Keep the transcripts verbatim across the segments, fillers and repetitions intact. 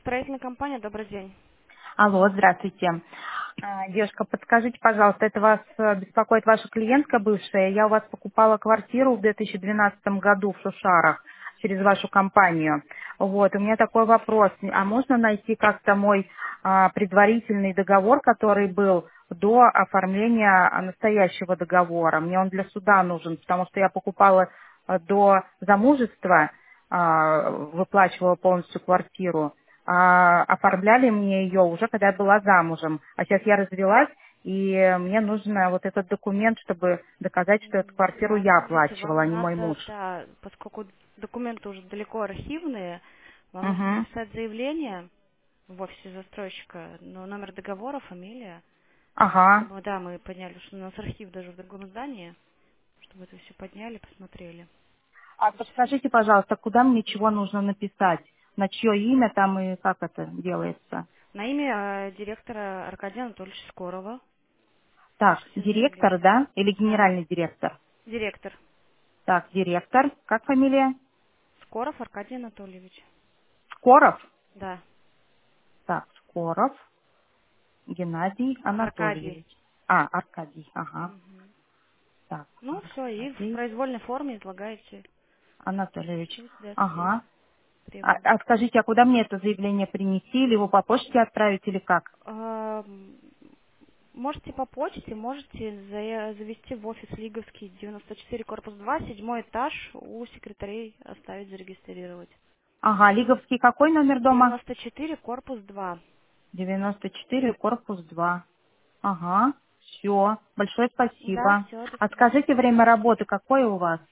Строительная компания, добрый день. Алло, здравствуйте. А, Девушка, подскажите, пожалуйста, это вас э, беспокоит ваша клиентка бывшая? Я у вас покупала квартиру в две тысячи двенадцатом году в Шушарах через вашу компанию. Вот, у меня такой вопрос. А можно найти как-то мой а, предварительный договор, который был до оформления а, настоящего договора? Мне он для суда нужен, потому что я покупала а, до замужества, а, выплачивала полностью квартиру, а, оформляли мне ее уже, когда я была замужем. А сейчас я развелась, и мне нужен вот этот документ, чтобы доказать, что эту квартиру Да, я смотрите, оплачивала, а вам не мой надо, муж. да, поскольку документы уже далеко архивные, вам нужно Угу. написать заявление в офисе застройщика, но номер договора, фамилия, Ага. чтобы, да, мы подняли, что у нас архив даже в другом здании, чтобы это все подняли, посмотрели. А подскажите, пожалуйста, куда мне чего нужно написать? На чье имя там и как это делается? На имя э, директора Аркадия Анатольевича Скорова. Так, Пишите директор, заявление. да? Или Да, генеральный директор? директор. Так, директор. Как фамилия? Скоров Аркадий Анатольевич. Скоров? Да, Так, Скоров Геннадий Аркадий. Анатольевич. А, Аркадий, ага. Мгм. Так, Ну, все, и в Аркадий произвольной форме излагаете Анатольевич. все, да, свои Ага. А, требования. а скажите, а куда мне это заявление принести? Или его по почте отправить, или как? А, м, Можете по почте, можете за- завести в офис Лиговский, девяносто четыре, корпус два, седьмой этаж, у секретарей оставить зарегистрировать. Ага, Лиговский какой номер дома? девяносто четыре, корпус два. девяносто четыре, корпус два. Ага, все. Большое Да, спасибо. все, до А свидания. скажите, время работы какое у вас?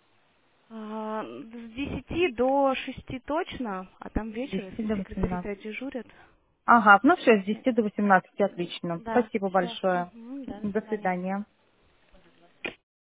А, С десяти до шести точно, а там С вечер, десяти если до секретари-то восемнадцати. дежурят. Ага, ну все, с десяти до восемнадцати, отлично. Да, Спасибо все. большое. Да, до До свидания. свидания.